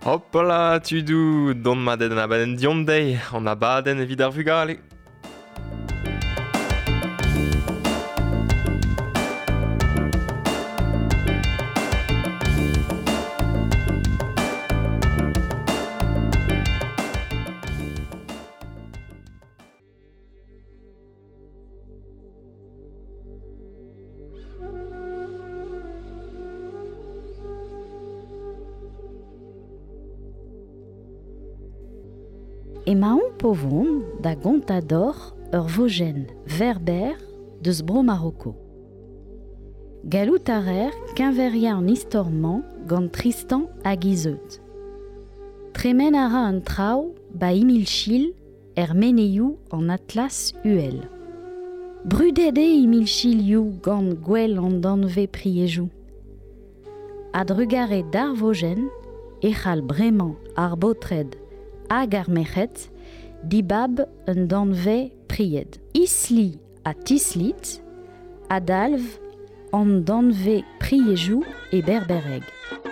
Hoppala, tu du, don ma den abaden diomdei, on abaden evit ar vugale. Emaon povon da gontador ur vogen verber deus bro Maroko. Galout a rer qu'inveria an istorman gant Tristan hag Iseud. Tremen a ra un trao ba Imilchil meneioù an atlas UL. Brudet e Imilchil gant gwell an danve priejou. Ad rugare d'ar vogen, echal bremañ ar botred hag ar mec'hed, dibab un danve pried. Isli a tislit, adalv an danve priejou e berbereg.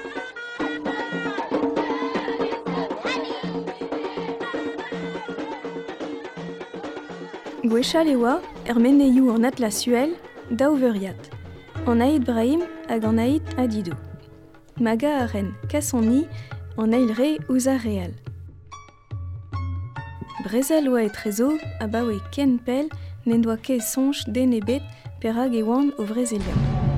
Gwechal ewa meneioù an atlas UL daouveriat, an Aïd Brahim hag an Aïd Adidou. Maga a ren kasson an eilre ouz ar real. Brezel oa e trezo a baoe ken pel n'en doa ket sonj den ebet per hag e oan o Vrezelia.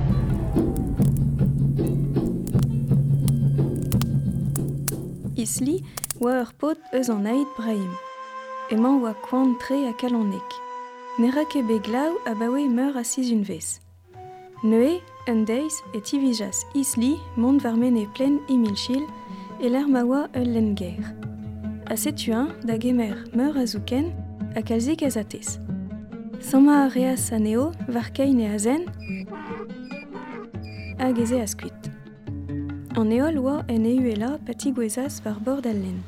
Isli oa ur pot eus an Aïd Brahim. Emañ oa koan tre a kalonek. Ne ra ket beglaou a baoe meur a sizunvez. Neue, un deiz et tivijas Isli mont var mene plen Imilchil e l'er ma oa ul lenger. A setuin da gemer meur a zouken a kalzik a zatez. Samma a reas a neo var kein e a zen hag eze a skuit. An eol oa en euela pati gwezas var bord al len.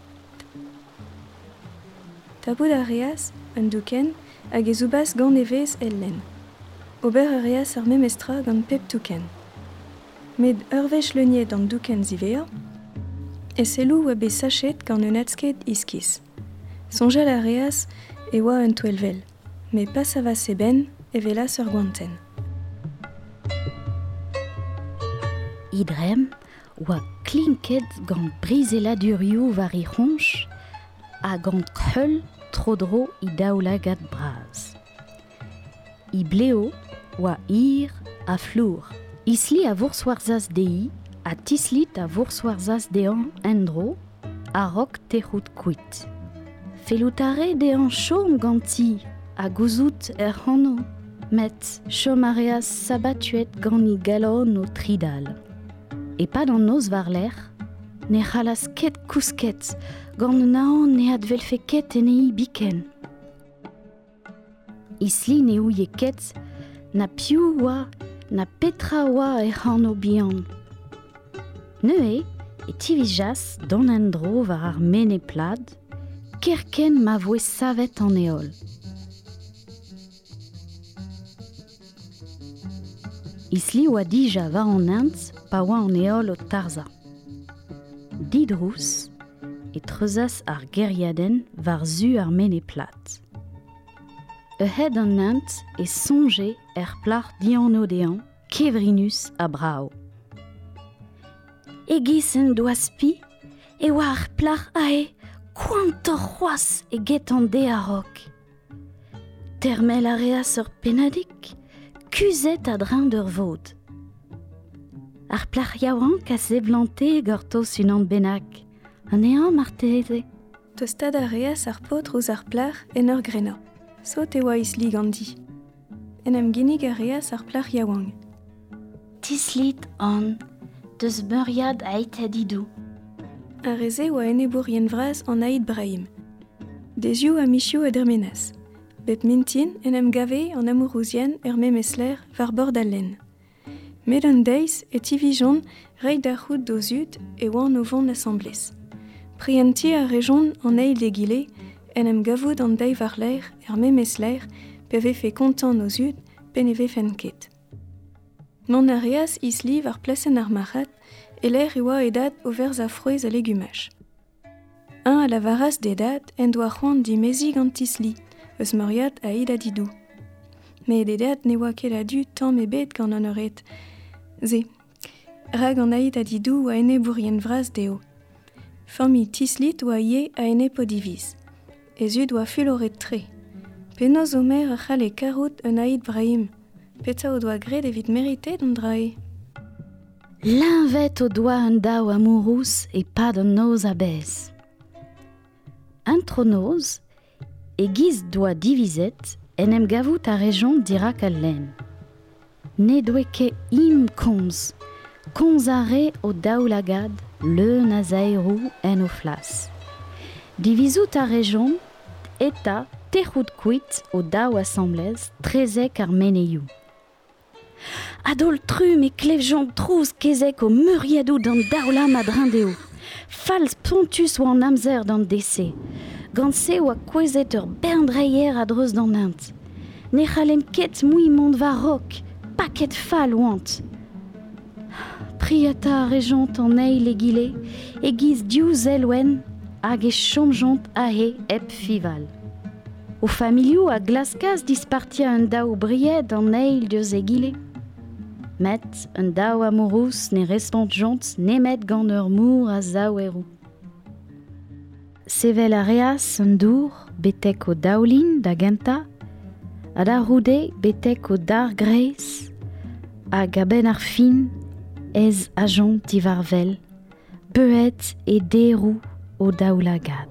Tapout a reas un douken hag e zoubas gant evez el len. Ober a reas ar memestra gant pep touken. Med urvech leuniet an douken zivea, e selou oa be sachet gant un atsket iskis. Sonjel a reas e oa un touelvel, me pas a va seben e velas ur gwanten. Idrem oa klinket gant brizeladurioù var I ronch a gant kreul trodro I daoulagad braz. I bleo oa ir a flour. Isli a vourswarzaz dei, a tislit a vourswarzaz dean endro, a rok terout kuit. Feloutare dean chom ganti, a gouzout hanno, met chom a reas sabatuet gant I galon o tridal. E pad an noz var l'er, ne c'halas ket kousket, gant naon ne advelfe ket en ei biken. Isli ne ouie ket, na piou oa, na petra oa e hanno bihan. Neue, e tivijas don en dro var ar mene plad, kerken ma voe savet an eol. Isli oa dija va an int pa oa an eol o tarza. Didrous e treuzas ar geriaden var zu ar mene plat. Ehed an int e sonje plar dian odean, kevrinus a brao. Egis en doaspi, e oa ar plar ae, koantor c'hoaz e get an de a rok. Termel a reas ur penadik, kuzet a drin d'ur vod. Ar plar yaouan ka seblante gortos un an benak, an ean marteze. Tostad a reas ar pot rouz ar plar en ur grena. Sot e oa Isli gandi. En em ginnig a reas ar plar yaouang. Tislit an, deus beuriad Aïd Adidou. A reze oa enebourien vraz an Aïd Brahim. Dezioù a michioù a dermenaz. Bet mintin en em gave an amourouzien memesler var bord al len. Met an deiz e tivijon reid ar c'hout dozud e oan o vont l'assemblez. Prienti a rejon an eil de gile en em gavout an deiv ar ler memesler pe ve fe kontan nozud pen e ve fen ket. Mon a reas Isli var plasen ar marat et l'air oa edat o vers a fruez a legumaj. Un a la varas d'edat en doa c'hoant di mezig an tisli, eus moriat a id a didou. Me d'edat ne oa ket a du tamm e bet gant an euret. Ze, rag an aid a didou oa ene bourien vras deo. Fammi tislit oa ie a ene podiviz. Ezud oa fuloret tre. Penaos omer a c'hale karout un aid Brahim. Peta o doa gret evit meritet an drae. L'invet o doa un daou amourous e pad an noz a bez. Un tronoz, e giz doa divizet en em gavout a rejon dirak al len. Ne doe ket im komz a re o daou lagad leun a zaerou en o flas. Divizout a rejon eta techout kuit o daou assemblez trezek ar meneiou. Adol trum e klevjont trouz kezek o muriadou d'an daoulam a drindeo. Fals pontus oa an amzer d'an dese. Gant se oa kwezet ur berndreier a dreuz d'an int. Ne c'halem ket moui mont va rok, pa ket fal oant. Priata a rejont an eil e gile, e giz diou zelwen hag e chomjont a he ep fival. O familiou a glaskaz dispartia un daou bried an eil deus e gile. Met un daou amourous ne respont jont nemet gant ur mour a zaouerou. Sevel a reas un dour betek o daoulin da genta, a da roude betek o dar greiz, hag a ben ar fin ez a jont divarvel, beut e derou o daoulagad.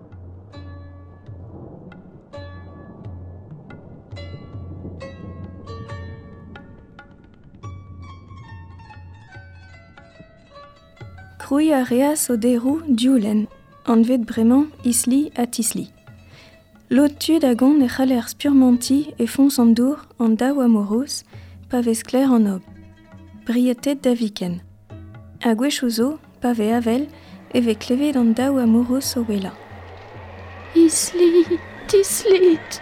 Krouy a reas o derou dioulen, an vet bremañ isli a tisli. Lot tud a gont e c'haller spurmanti e fons an dour an daou amourous, pa vez kler an ob. Brietet da viken. A gwech ouzo, pa ve avel, e ve klevet an daou amourous o wela. Isli, tislit.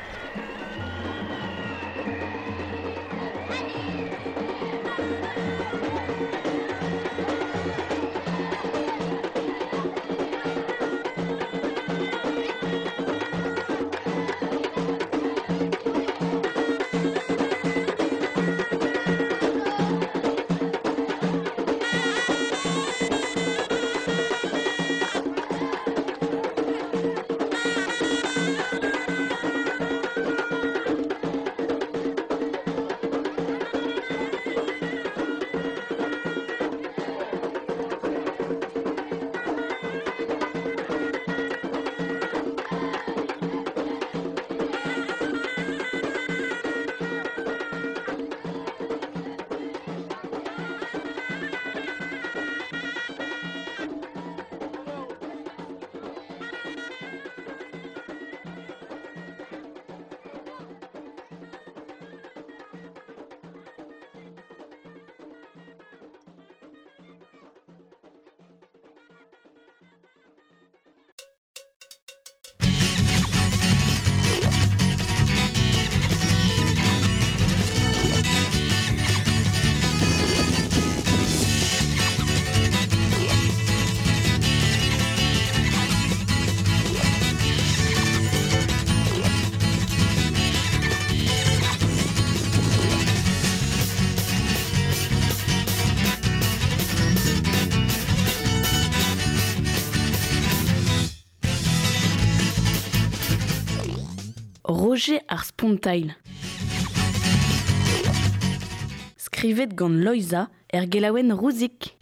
Roger ar spontail. Skrivet gant Loiza gelaouen rouzik.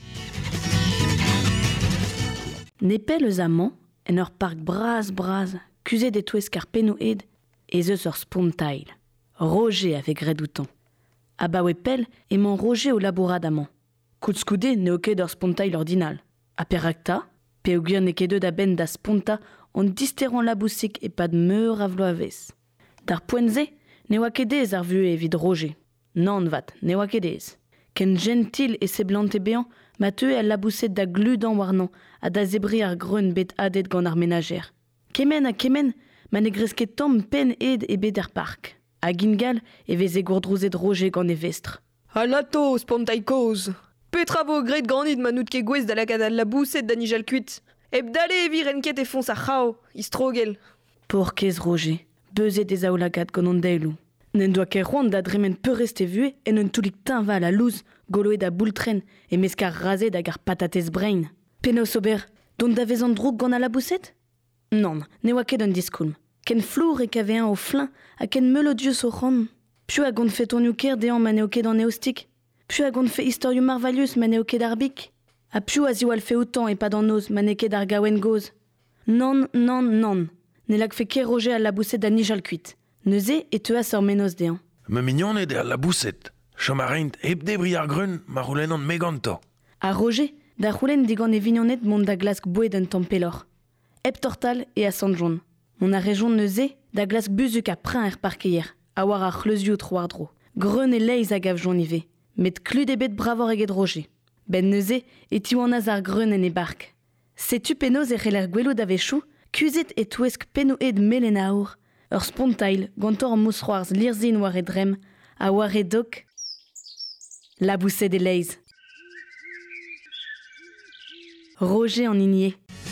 Nepel eus amant en ur park braz, kuzet e touez kar penou ed, ez eus ur spontail. Roger ave gredoutan. Abaoe pel emañ Roger o labourad amant. Koutskoude ne o ket ur spontail ordinal. A perakta, pe o gwir ne ket da ben da sponta on disteron labousik e pad meur avlo avez. Dar poenze, ne oa kedez ar vue evit Roger. Nan vat, ne oa kedez. Ken gentil e seblante bean, ma teue al labouset da gludan warnan a da zebri ar greun bet adet gant ar menager. Kemen, ma ne gresket tamm pen ed e bet ar park. A gingal e vez e gourdrouzet Roger gant e vestre. Alato, spontaikoz. Petra vo gret granit ma nout ket gwez da lakaat la bousset da nijal kuit. Eb dale evir enket e fons a chao, istrogel. Porkez Roger, beuzet ez aoulagat gant an deilou. N'en doa ket c'hoant da dremen peurest e vue en un toulik tinva a la louz, goloet da boultren e meskar razet hag ar patatez brain. Penaos ober, dont da vez an droug gant a la bousset? Non, ne oa ket un diskoulm. Ken flour e kavean o flin ha ken melodius o c'hant. Piou a gont fet tonioù ker dean ma neo ket an eostik. Piou a gont fet istorioù marvalius ma neo ket ar bik. A piou a ziou al fe outan e pa d'an noz ma ne ket ar gawen goz. Non. Ne lag fe ket Roger a la bousset da nijal kuit. Neuze e teuas ur menoz dean. Me mignonet e la bousset. Chom a reint eb debri ar grun ma roulen an meganto. A Roger, da roulen digant e vignonet mont da glask boued un tampelor. Eb tortal e a sandjon. Mon a rejon neuze da glask buzuk a prin er parkeier, a war ar c'hleuzioù troardro. Greun e leiz a gav jonive, met klud ebet bravor eget Roger. Ben neuze e tiouanaz ar greun en e bark. Setu penoz e c'heller gwello da vechou, kuzet e touesk pennoed melen aour, ur spontail gantor mousroars lirzin war e drem, a war e dok, la bousset e leiz. Roger en igné.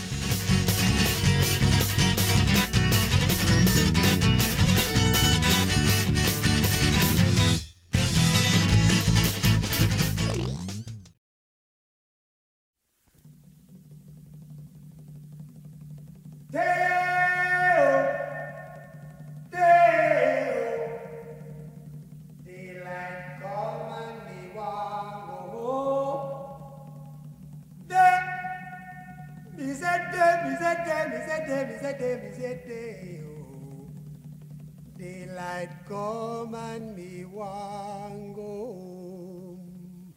Daylight come and me want go home.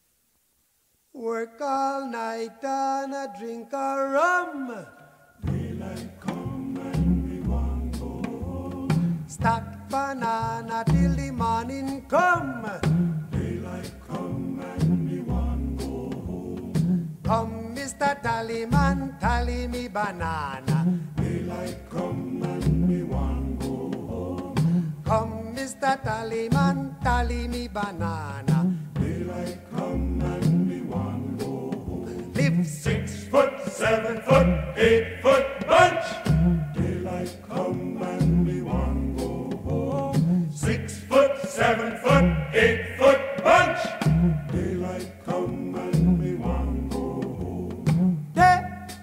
Work all night and a drink a rum. Daylight come and me want go home. Stack banana till the morning come. Daylight come and me want go home. Come, Mr. Tallyman, tally me banana. Daylight come and me want go home. Come, Mr. Tallyman, tally me banana. Daylight come and me want go home. Live 6 foot, 7 foot, 8 foot bunch. Daylight come and me want go home. 6 foot, 7 foot, 8 foot bunch. Daylight come and me want go home. Day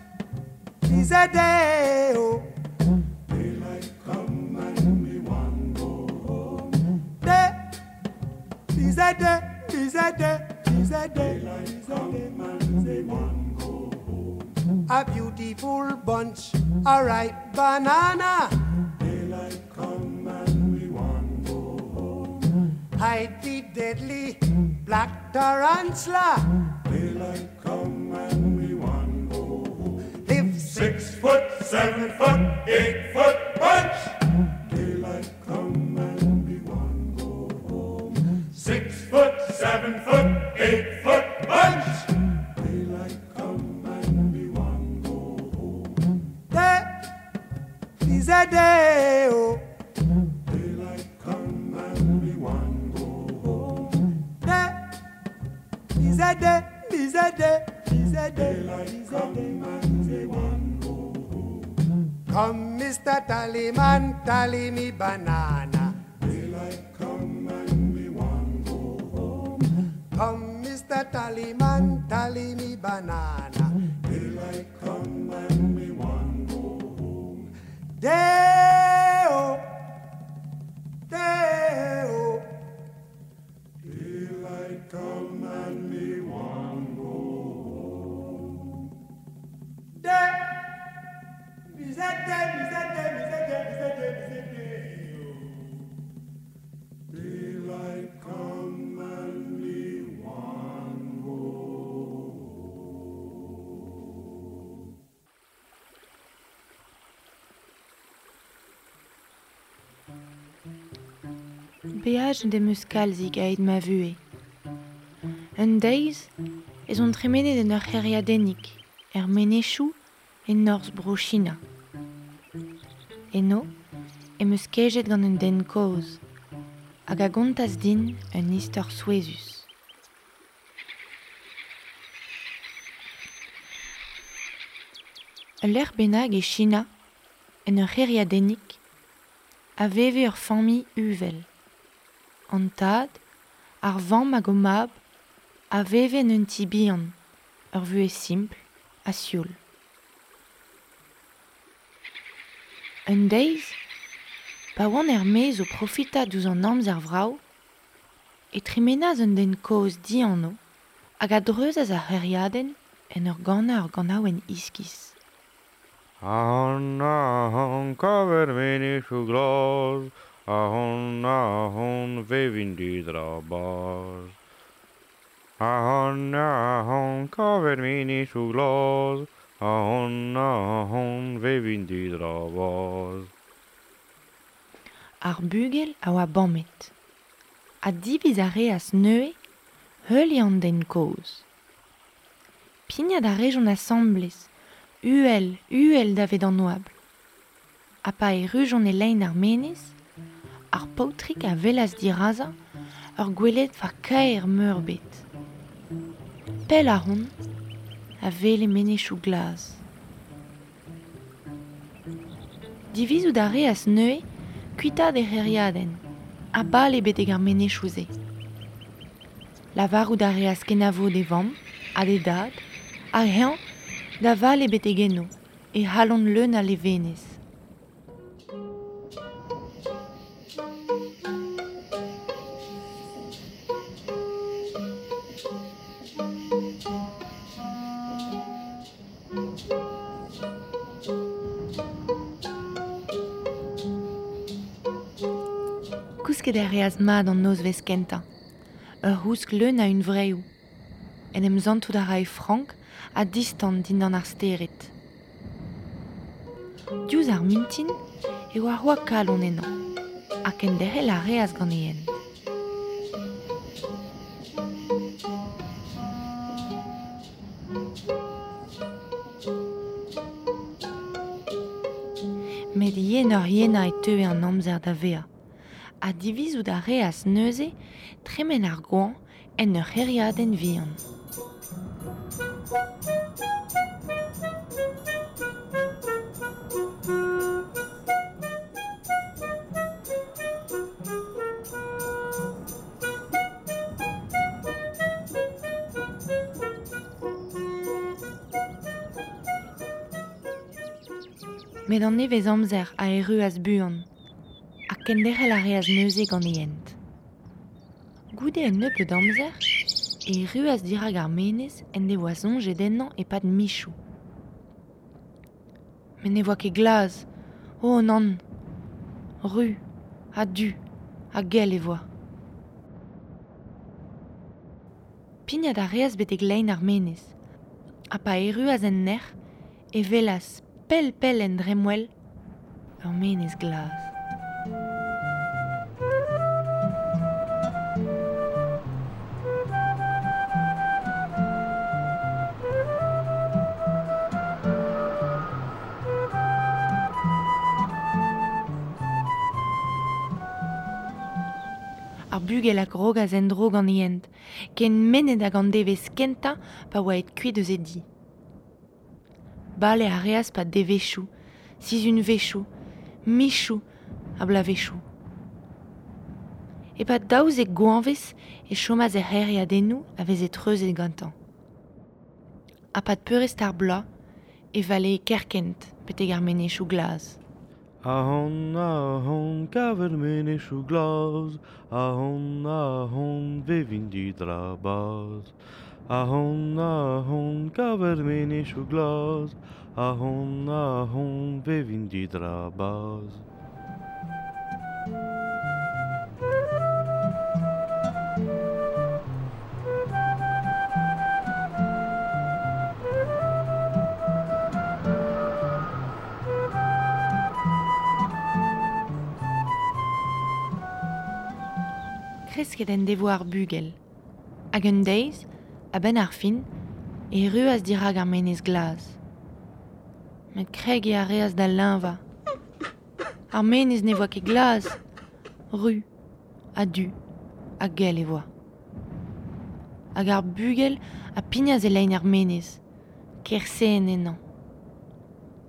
is a day, oh. Daylight come and me want go home. Day is a day, is a day, is a day. Daylight come and me want go home. A beautiful bunch, a ripe banana. Daylight come and we want go home. Hide the deadly black tarantula. Daylight come and we want go home. Live 6 foot, 7 foot, 8 foot bunch. Daylight come and we want go home. 6 foot, 7 foot, 8 foot bunch. Daylight come and we want go home. Day is a day, oh. Daylight come and we want go home. Day is a day, is a day, is a day. Daylight come and we want go home. Come, Mr. Tallyman, tally me banana. Daylight come and we want go home. Come, Mr. Tallyman, tally me banana. Daylight come and we want go home. Day-o, day-o. Daylight come and me want go home. Day, is that day, is that day, is that day, is that day, is that day. Daylight come and me want go home. Beaj de muskalzik a ed ma vue. Un deiz, ez on tremenet en ur c'heriadennik, menechou en nors brochina. Eno, emeus kejet gant un den koz, hag a gontaz din un istor souezus. L'er benag e China, en ur heriadennik, a veve ur fammi uvel. An tad, ar vamm hag o mab, a veve en un tibian, ur vue simple, a sioul. Un deiz, pa oan mez o profita douz an amzer vrao, e trimenaz un den koz di anno, hag a dreuzaz a heriaden en ur ganaouen iskis. Ahon cover meni shu glas, ahon vevin di drabaz. Ahon cover meni shu glas, ahon vevin di drabaz. Ar bugel a oa bammet. A diviz a reas neue, heuli an den koz. Pignat a rejon assemblez, uel davet an oabl. A pa e rujon e lein ar menez, ar paotrik a velas diraza, ur gwelet va kaer meurbet. Pel a hon, a vele menechou glaz. Divizout a reas neue, kuitad e heriaden, a bal e beteg ar menechou ze. Lavarout a reas kenavo de vamm, a de dad, a hean, da val e betegeno, e halon leun a levenez. Kousket er reaz mad an noz vez kenta. Ur housk leun a un vreoù. En em zantout a rai frank a distant din an ar steret. Diouz ar mintin e oa roa kalon ennan, ha ken derrel a reaz gant eent. Met yen ur yena e teue an amzer da vea, a divizout a reaz neuze tremen ar goan en ur heriaden vihan. Met an nevez amzer a e ruaz buan, ha ken derrel a reaz neuze gant eent. Goude un neupe d'amzer, e ruaz dirag ar menez en de oa zonjet ennan e pad michou. Men ne voa ket glaz, o nan, ru, a du, a gel e voa. Pignat a reaz beteg lein ar menez, ha pa e ruaz en ner, e velas pel en dremwel, ur menez glaz. Ar bugel a grogaz en dro gant eent, ken menet hag an devez kenta pa oa et kuit eus e di. Bale a reaz pa devechou, sizun vechou, michou a blavechou. E pa daouz e goanvez e chomaz e heriadennou a vez e treuzet gantan. A pa peurest ar bla e vale e kerkent peteg ar menechou glaz. Ahon, kaver menechou glaz, ahon, vevin di drabaz. Ahon, kaver menechou glaz, ahon, vevin di drabaz. Kresket en devo ar bugel. Hag un deiz, a ben ar fin, e ruaz dirag ar menez glaz. Met kreg e a reaz da linva. Ar menez ne voa ket glaz, ru, a du, a gel e voa. Hag ar bugel a pignaz e lein ar menez, kersen ennan.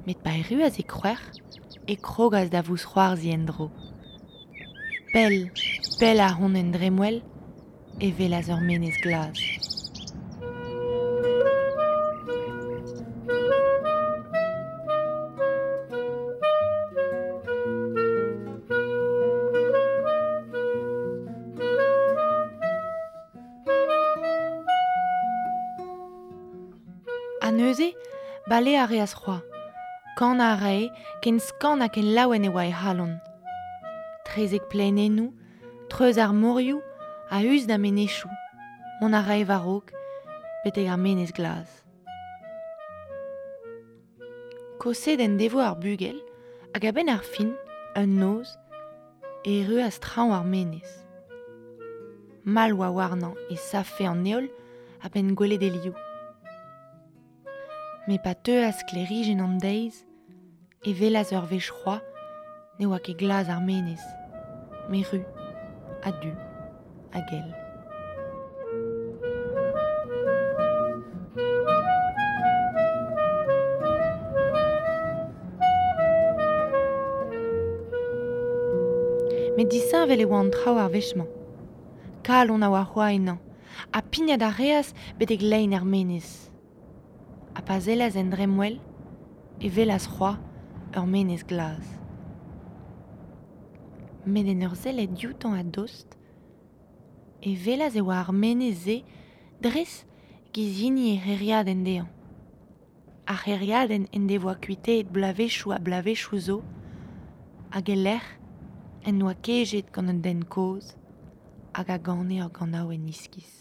met bairuaz e c'hwer, e krogaz da vous c'hoarzi en dro. Pell a hon en dremwell, e velaz ur menez glaz. A neuze, bale a reaz c'hoa. Kan a rae, ken skan a ken laouen e oa e halon. Trezek plenenou, treuz ar morioù, a us da menechou. Mon a rae varok, beteg ar menez glaz. Koset en devo ar bugel, hag a ben ar fin, un noz, e ruaz traoù ar menez. Mal oa warnan e safe an neol, a ben gwelet e liou. Me pa teuaz klerijen an deiz, e velaz ur vech c'hoa, ne oa ket glaz ar menez. Me ru, a du, a gel. Me disin vel e oa an traoù ar vechman. Kal on a oa c'hoa ennan, a pignat a reaz beteg lein ar menez. A pa zelaz en dremwell, e velaz c'hoa ur menez glaz. Met en ur zellet dioutan a dost, e velaz e oa ar menez ze dres gizini e c'heriadenn dezhañ. A c'heriadenn en devoa kuiteet blavechou a blavechou zo, hag e lec'h en oa kejet gant un den koz, hag a gane ur ganaou en iskiz.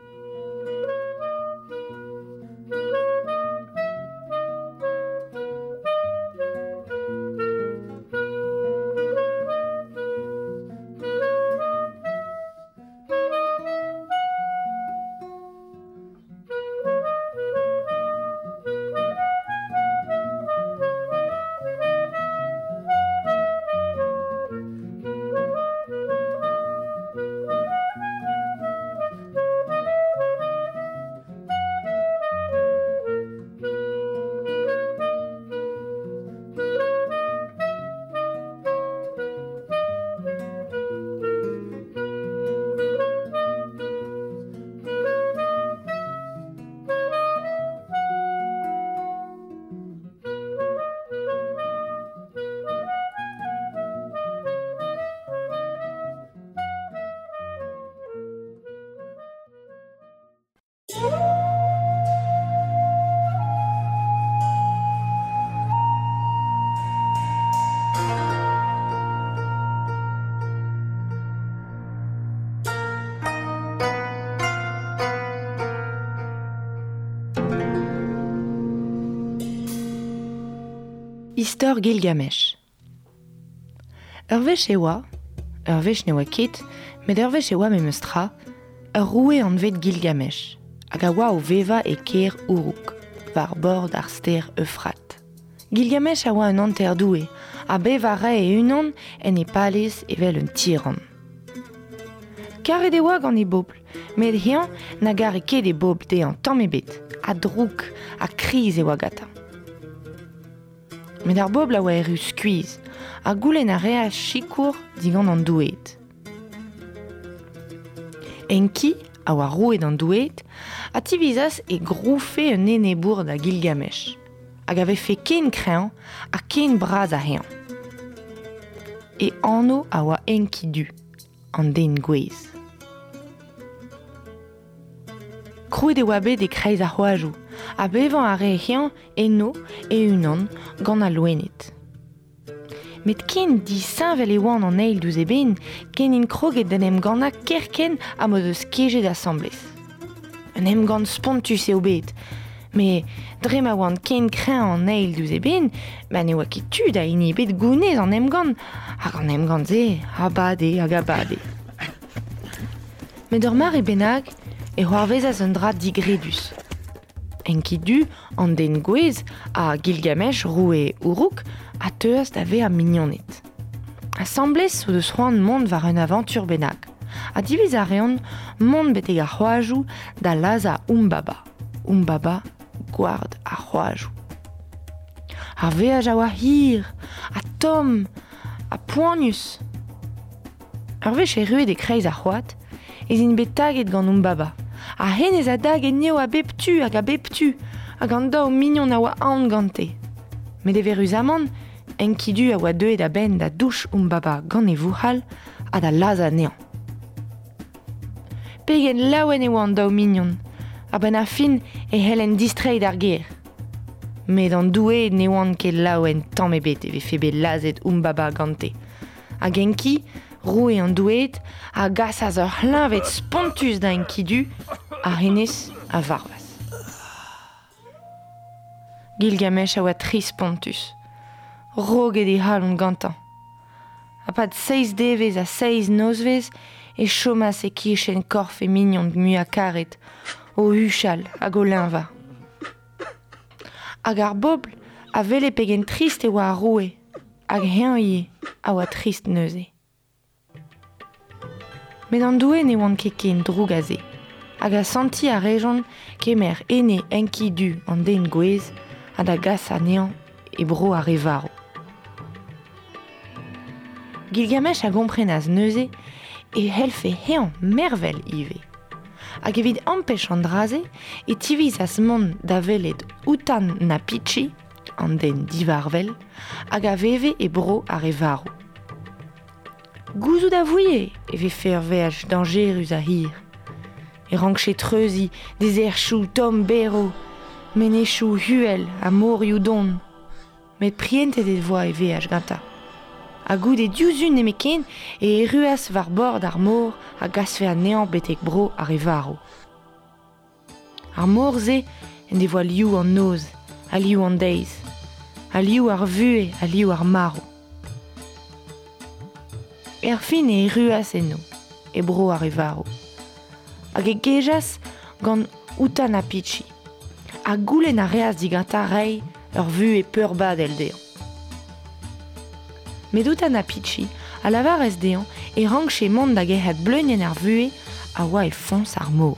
Istor Gilgamesh. Ur vech e oa, ur vech ne oa ket, met ur vech e oa memeus tra, ur roue an vet Gilgamesh, hag a oa o veva e ker Uruk, var bord ar ster Eufrat. Gilgamesh a oa un anterdoue, a bev a re e unan en e palez evel un tiran. Karet e oa gant e bobl, met hian na gare ket e bobl de an tamm ebet, a drouk, a kriz e oa gata. Met ar bobl a oa e ruz skuiz, a goulenn a rea chikour digant an douet. Enki a oa rouet an douet, a tibizas e groufe un enebour da Gilgamesh, hag ave fe ken kreñv a ken braz a hean. E anno a oa Enki du, an den gwez. Krouet e oa bet e kreiz a c'hoajou, a bevan a re hean eno e unan gant a loenet. Met ken disinvel e oan an eil douz e ben, ken in kroget den emgana kerken a mod eus kejet assemblez. Un emgant spontus eo bet, me drem a oan ken kreñv an eil douz e ben, ne oa ket tud a ini bet gounez an emgant, hag an emgant ze a bade hag a bade. Met ur mar e bennak e c'hoarvezas un dra digredus. Enki du an den gwez a Gilgamesh roue Uruk a teuas da ve a mignonnet. Assemblez so deus c'hoant mont war un aventur bennak. A diviz a reont mont beteg a c'hoajou da laz a Umbaba. Umbaba gward a c'hoajou. ar veaj a oa hir, a tom, a poanius. Ar vech e ruet e kreiz ar c'hoat, ez in bet taget gant baba. A hen ez a dag e neo a beptu hag a beptu, hag an dao mignon a oa aon gante. Met e verus amant, enkidu a oa deuet a ben da douch baba gant e vouhal ha da laza nean. Pegen laouen e oa an dao mignon, a ben a fin e helen distreid ar ger. Met an douet ne oan ket laouen tamm ebet e febe lazet baba gante. Hag enki, roue an douet, a gasaz ur c'hlavet spontus da enkidu, a henez a varvas. Gilgamesh a oa 3 spontus. Roget e halon gantan. A pad 6 devez a 6 nozvez e chomas e kichen korf e mignon mu a karet o huchal hag o linva. Hag ar bobl a vele pegen trist e oa a roue hag hen ie a oa trist neuze. Met an douet ne oan ket ken droug a ze, hag a senti a rejon kemer ene enkidu an den gwez ha da gas a nean e bro a revaro. Gilgamesh a gomprenaz neuze e helfe hean mervel ive. Hag evit empech an draze e tiviz as mont da velet Utan Napichi, an den divarvel, hag a veve e bro a revaro. Gouzout a vouie e ve fer veaj dangerus a hir. E rankche treuzi, dezerchou tom bero, menechou huel a morioù don. Met prientet e voa e veaj ganta. A gout e diouzun eme ken e ruas var bord ar mor a gasfe a nean betek bro a revaro. Ar mor ze en de voa liou an noz, a liou an deiz, a liou ar vue, a liou ar maro. Er fin e ruas eno, e bro a revaro. Hag e gejas gant Utan Napichi. A goulen a reas diganta rei ur vue peur bad el dean. Met Utan Napichi a lavarez dean e rankche mont da gehet bleunien ar vue a oa e fons ar mor.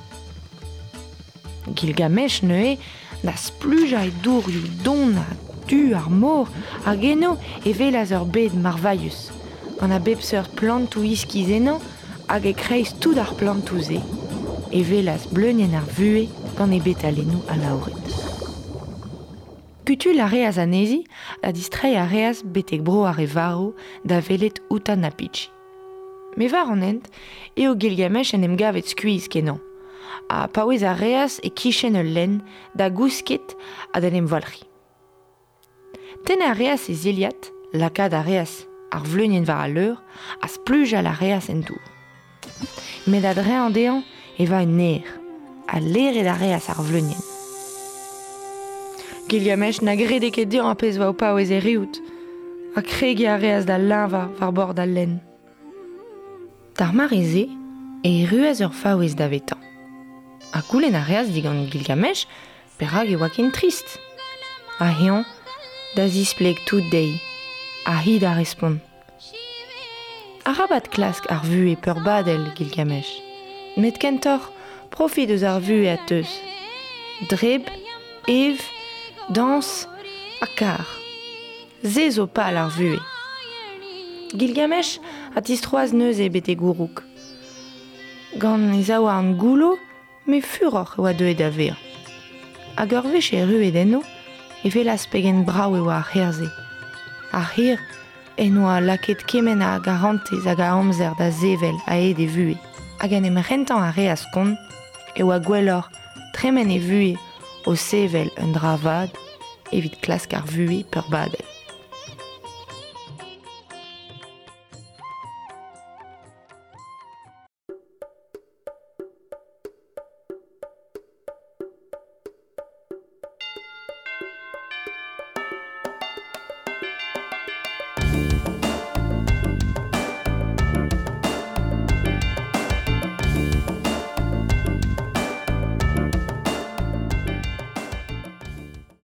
Gilgamesh neue da spluja e dourioù don a du ar mor hag eno e velaz ur bed marvaius. Gant a bepseur plantou iskiz eno hag e kreiz tout ar plantou ze e velaz bleunien ar vue gant e bet alennou a laoret. Kutul a reaz anezi a distrei a reaz betek bro a revaro da velet Utan Napichi. Me var an ent eo Gilgamesh en em gavet skuiz kenan, a paouez a reaz e kichen ul len da gousket a da nem valri. Ten a reaz e ziliat, lakad a reaz ar vleunien var a leur, a spluj a la reaz en tour. Met a dre an dean e va en ner, a leret a reaz ar vleunien. Gilgamesh na grede ket dean a pez va o paouez e riout, a krege a reaz da linva var bord a len. Tar mareze e ruez ur faouez da vetan. A goulen a reaz digant Gilgamesh per hag e oa ken trist. A hean da zispleg tout dei, a hi da respon. A rabat klask ar vue peur badel Gilgamesh. Met kentor profit eus ar vue a teus. Dreb, ev, dans, a kar. Ze zo pal ar vue. Gilgamesh a tistroaz neuze bete gourouk. Gant ez a oa an goulo, me furor oa deuet a ver. Hag ur vech e rue d'eno, e velas pegen brau e oa ar herze. Ar hir en oa laket kemen a garantez hag a amzer da zevel a ed e vue. Hag en em rentan a reaz kont, e oa gwellor tremen e vue o sevel un dravad evit klask ar vue peur badel.